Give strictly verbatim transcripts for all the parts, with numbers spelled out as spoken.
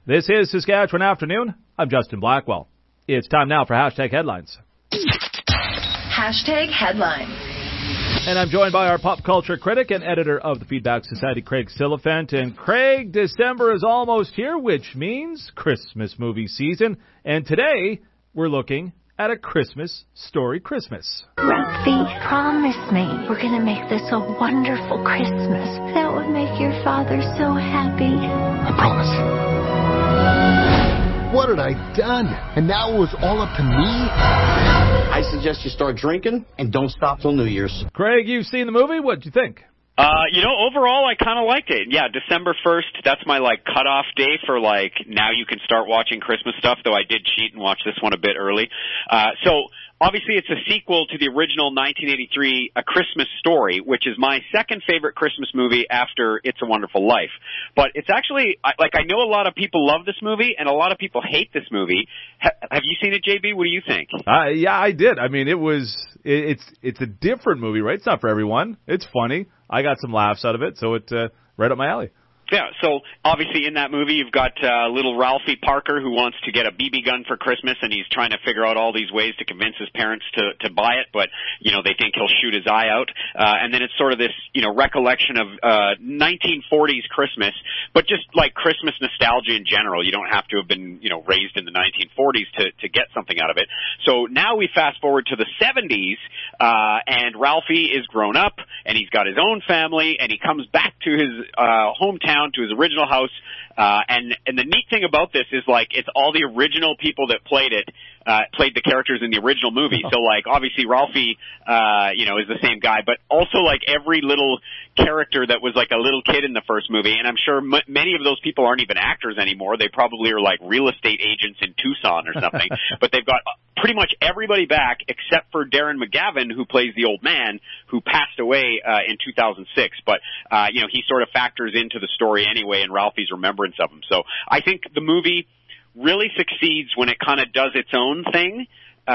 This is Saskatchewan Afternoon. I'm Justin Blackwell. It's time now for Hashtag Headlines. Hashtag Headlines. And I'm joined by our pop culture critic and editor of the Feedback Society, Craig Silliphant. And Craig, December is almost here, which means Christmas movie season. And today, we're looking at A Christmas Story Christmas. Ralphie, promise me we're going to make this a wonderful Christmas. That would make your father so happy. I promise. What had I done? And now it was all up to me? I suggest you start drinking and don't stop till New Year's. Craig, you've seen the movie. What'd you think? Uh, you know, overall, I kind of liked it. Yeah, December first, that's my, like, cutoff day for, like, now you can start watching Christmas stuff, though I did cheat and watch this one a bit early. Uh, so, obviously, it's a sequel to the original nineteen eighty-three A Christmas Story, which is my second favorite Christmas movie after It's a Wonderful Life. But it's actually, like, I know a lot of people love this movie, and a lot of people hate this movie. Ha- have you seen it, J B? What do you think? Uh, yeah, I did. I mean, it was, it, it's it's a different movie, right? It's not for everyone. It's funny. I got some laughs out of it, so it's uh, right up my alley. Yeah, so obviously in that movie you've got uh, little Ralphie Parker who wants to get a B B gun for Christmas, and he's trying to figure out all these ways to convince his parents to to buy it, but you know they think he'll shoot his eye out. Uh, and then it's sort of this you know recollection of uh, nineteen forties Christmas, but just like Christmas nostalgia in general. You don't have to have been you know raised in the nineteen forties to to get something out of it. So now we fast forward to the seventies, uh, and Ralphie is grown up and he's got his own family, and he comes back to his uh, hometown, to his original house, uh, and and the neat thing about this is like it's all the original people that played it, uh, played the characters in the original movie. So like obviously Ralphie, uh, you know, is the same guy, but also like every little character that was like a little kid in the first movie, and I'm sure m- many of those people aren't even actors anymore. They probably are like real estate agents in Tucson or something. But they've got pretty much everybody back except for Darren McGavin, who plays the old man who passed away uh, in two thousand six. But uh, you know, he sort of factors into the story anyway in Ralphie's remembrance of him. So I think the movie really succeeds when it kind of does its own thing.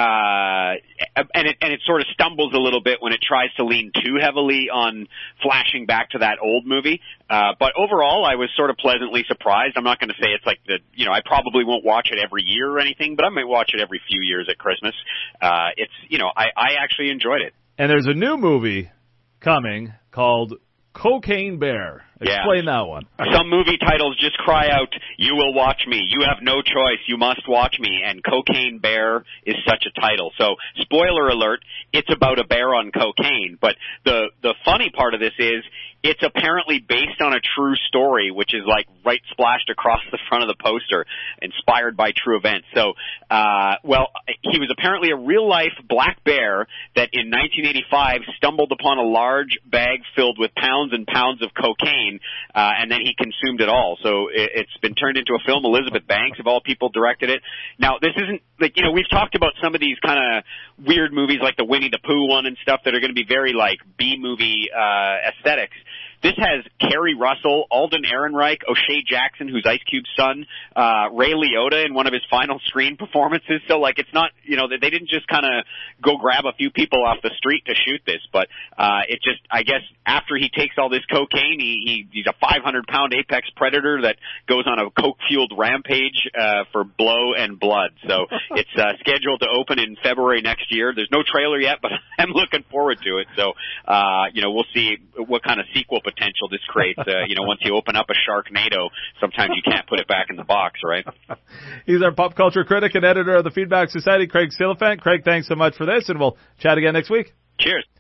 Uh, and it, and it sort of stumbles a little bit when it tries to lean too heavily on flashing back to that old movie. Uh, but overall, I was sort of pleasantly surprised. I'm not going to say it's like the, you know, I probably won't watch it every year or anything, but I might watch it every few years at Christmas. Uh, it's, you know, I, I actually enjoyed it. And there's a new movie coming called Cocaine Bear. Explain yeah. that one. Some movie titles just cry out, "You will watch me. You have no choice. You must watch me." And Cocaine Bear is such a title. So, spoiler alert, it's about a bear on cocaine. But the the funny part of this is it's apparently based on a true story, which is like right splashed across the front of the poster, inspired by true events. So, uh, well, he was apparently a real-life black bear that in nineteen eighty-five stumbled upon a large bag filled with pounds and pounds of cocaine, uh, and then he consumed it all. So it, it's been turned into a film. Elizabeth Banks, of all people, directed it. Now, this isn't, like, you know, we've talked about some of these kind of weird movies like the Winnie the Pooh one and stuff that are going to be very, like, B-movie uh, aesthetics. This has Kerry Russell, Alden Ehrenreich, O'Shea Jackson, who's Ice Cube's son, uh, Ray Liotta in one of his final screen performances. So, like, it's not, you know, they didn't just kind of go grab a few people off the street to shoot this, but uh, it just, I guess, after he takes all this cocaine, he, he he's a five hundred pound apex predator that goes on a coke-fueled rampage uh, for blow and blood. So it's uh, scheduled to open in February next year. There's no trailer yet, but I'm looking forward to it. So, uh, you know, we'll see what kind of sequel potential this creates. Uh, you know, once you open up a Sharknado, sometimes you can't put it back in the box, right? He's our pop culture critic and editor of the Feedback Society, Craig Silliphant. Craig, thanks so much for this, and we'll chat again next week. Cheers.